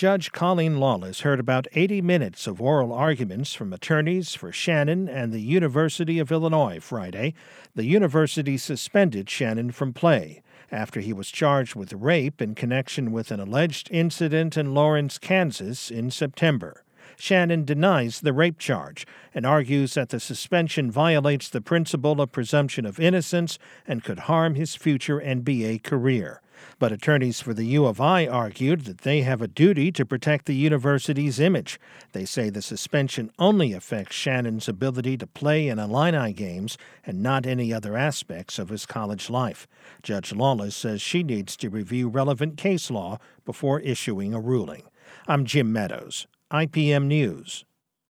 Judge Colleen Lawless heard about 80 minutes of oral arguments from attorneys for Shannon and the University of Illinois Friday. The university suspended Shannon from play after he was charged with rape in connection with an alleged incident in Lawrence, Kansas in September. Shannon denies the rape charge and argues that the suspension violates the principle of presumption of innocence and could harm his future NBA career. But attorneys for the U of I argued that they have a duty to protect the university's image. They say the suspension only affects Shannon's ability to play in Illini games and not any other aspects of his college life. Judge Lawless says she needs to review relevant case law before issuing a ruling. I'm Jim Meadows, IPM News.